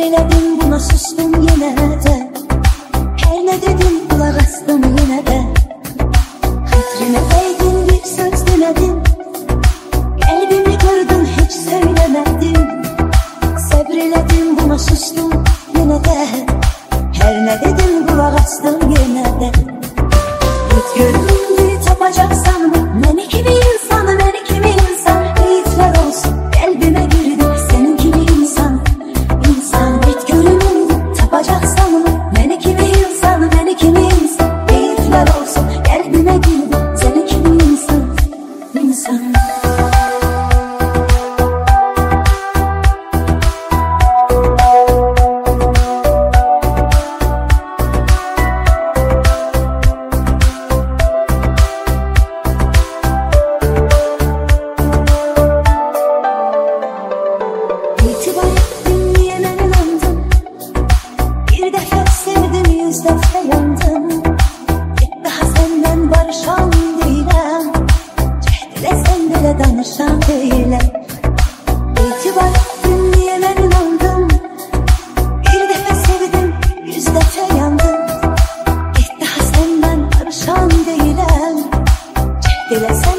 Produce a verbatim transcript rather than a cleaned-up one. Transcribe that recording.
Səbirlədim buna sustum yenə də. Hər nə dedim qulaq astım yenə də. Xətrinə dəydin bir söz demədin. Qəlbimi qırdın heç söyləmədin. Səbirlədim buna sustum yenə də. Hər nə dedim qulaq astım yenə də. Git göründü tapacaksan mı? Məni kimi insanı, məni kimi insan. Beyitlər olsun qəlbimə girdi senin kimi insan. İnsan git göründü tapacaksan mı? Məni kimi insanı, məni kimi insan. Beyitlər olsun qəlbimə girdi senin kimi insan. İnsan. Danışan değilim. İtibar ettin diye ben inandım. Bir defa sevdim, yüz defa yandım. Bir daha senden barışan değilim. Cehd ile